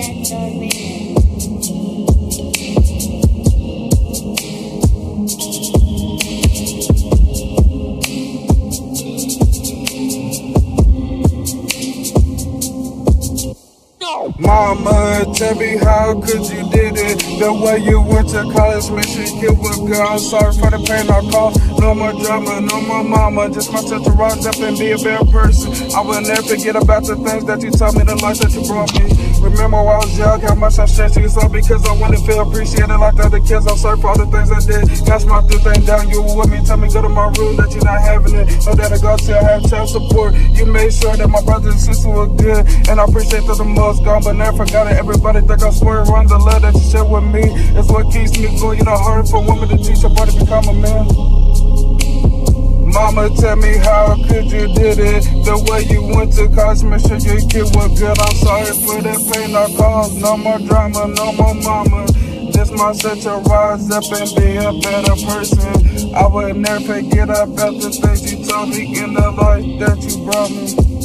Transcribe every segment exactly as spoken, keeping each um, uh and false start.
Mama, tell me how could you did it? The way you went to college, man, shit killed with girl. I'm sorry for the pain I caused. No more drama, no more mama. Just myself to rise up and be a better person. I will never forget about the things that you taught me, the life that you brought me. Remember when I was young, how much I stressed you, all because I wanted to feel appreciated like the other kids. I'm sorry for all the things I did. Got my through thing down, you were with me. Tell me go to my room that you're not having it. Know that I go to have child support. You made sure that my brothers and sisters were good, and I appreciate that the most gone, but never forgot it. Everybody think I swear around the love that you share with me. It's what keeps me going. You know, hard for a woman to teach a boy to become a man. Mama, tell me how could you did it? The way you went to college, make sure your kid was good. I'm sorry for that pain I caused. No more drama, no more mama. This mindset to rise up and be a better person. I will never forget about the things you taught me in the life that you brought me.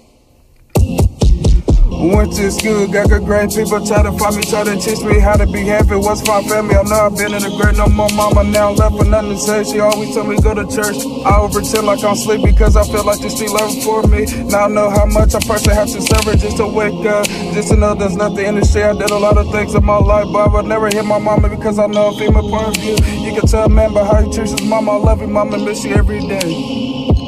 Went to school, got good great people, try to find me, try to teach me how to be happy. What's my family? I know I've been in the great, no more mama now left for nothing to say. She always told me go to church. I would pretend like I'm asleep because I feel like the street love for me. Now I know how much a person has to suffer just to wake up, just to know there's nothing in the shade. I did a lot of things in my life, but I would never hit my mama because I know a female point of view. You can tell man by how you treat his mama. I love you, mama, miss you every day.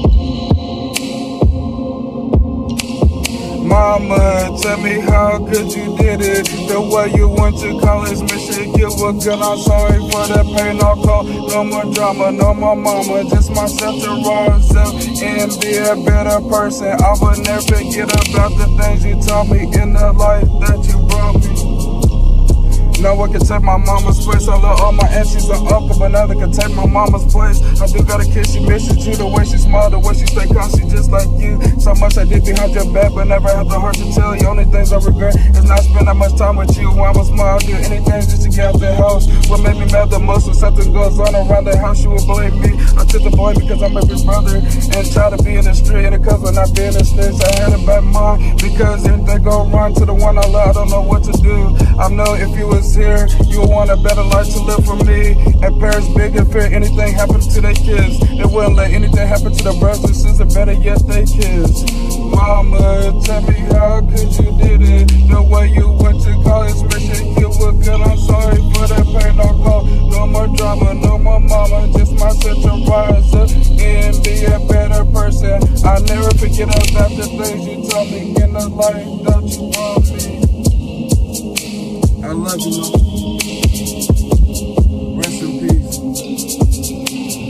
Mama, tell me how could you did it? The way you went to college, mission you were good. I'm sorry for the pain I caused. No more drama, no more mama. Just myself to rise up and be a better person. I will never forget about the things you taught me in the life that you brought me. No one can take my mama's place. I love all my aunties and uncle, but none can take my mama's place. I do gotta kiss she misses you, the way she smile, the way she stay calm, she just like you. So much I did behind your back, but never had the heart to tell you. Only things I regret is not spending that much time with you. When I was small, I'll do anything just to get out the house. What made me mad the most when something goes on around the house, you would blame me. I took the boy because I'm a big brother and try to be in the street, and because I'm not being a snitch, I had a bad mind because anything go wrong to the one I love, I don't know what to do. I know if you was here, you would want a better life to live for me. And parents big and fear anything happens to their kids. They wouldn't let anything happen to their brothers and sisters, better yet they kids. Mama, tell me how could you did it? The way you went to college, mission you were good. I'm sorry for the pain I caused. No more drama, no more mama. Just myself to rise up and be a better person. I never forget about the things you taught me in the life that you brought me. I love you. Rest in peace.